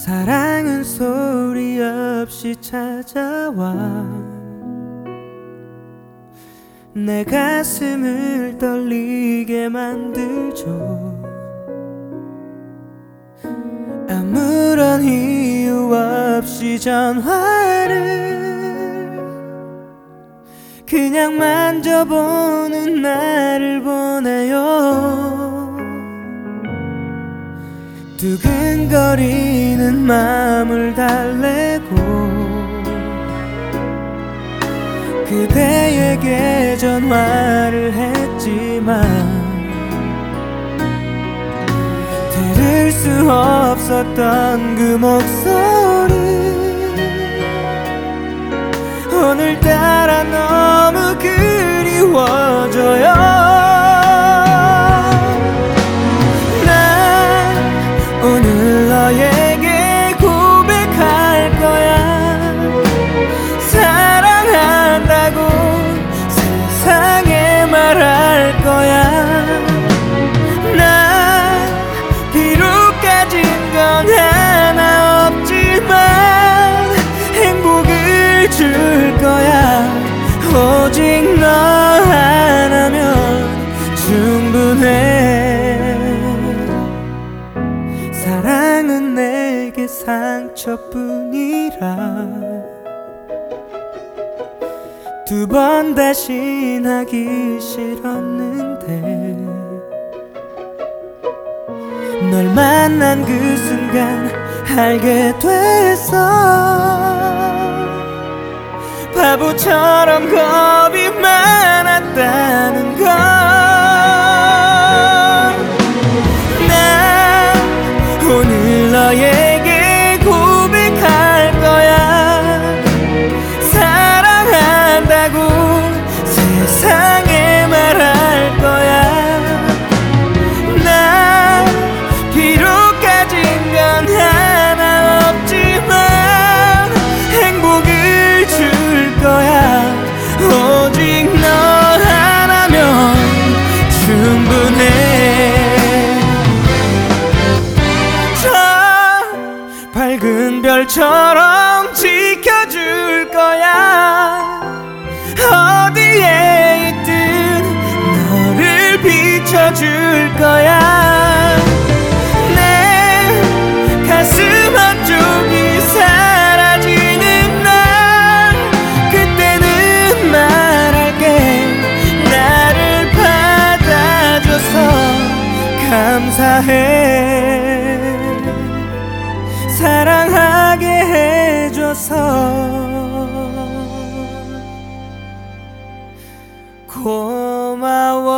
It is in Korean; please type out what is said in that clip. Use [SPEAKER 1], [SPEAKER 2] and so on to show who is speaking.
[SPEAKER 1] 사랑은 소리 없이 찾아와 내 가슴을 떨리게 만들죠. 아무런 이유 없이 전화를 그냥 만져보는 나를 보내요. 두근거리는 마음을 달래고 그대에게 전화를 했지만 들을 수 없었던 그 목소리 오늘따라 너무 그리워져요. 오늘 너에게 고백할 거야. 사랑한다고 세상에 말할 거야. 나 비록 가진 건 하나 없지만 행복을 줄 거야. 오직 너 하나면 충분해. 사랑은 내게 상처뿐이라 두 번 다신 하기 싫었는데 널 만난 그 순간 알게 됐어. 바보처럼 겁이 많았다는 걸. 오늘 너에게 고백할 거야. 사랑한다고 세상에 말할 거야. 나 비록 가진 건 하나 없지만 행복을 줄 거야. 오직 너 하나면 충분해. 밝은 별처럼 지켜줄 거야. 어디에 있든 너를 비춰줄 거야. 내 가슴 한쪽이 사라지는 날 그때는 말할게. 나를 받아줘서 감사해. 사랑하게 해줘서 고마워.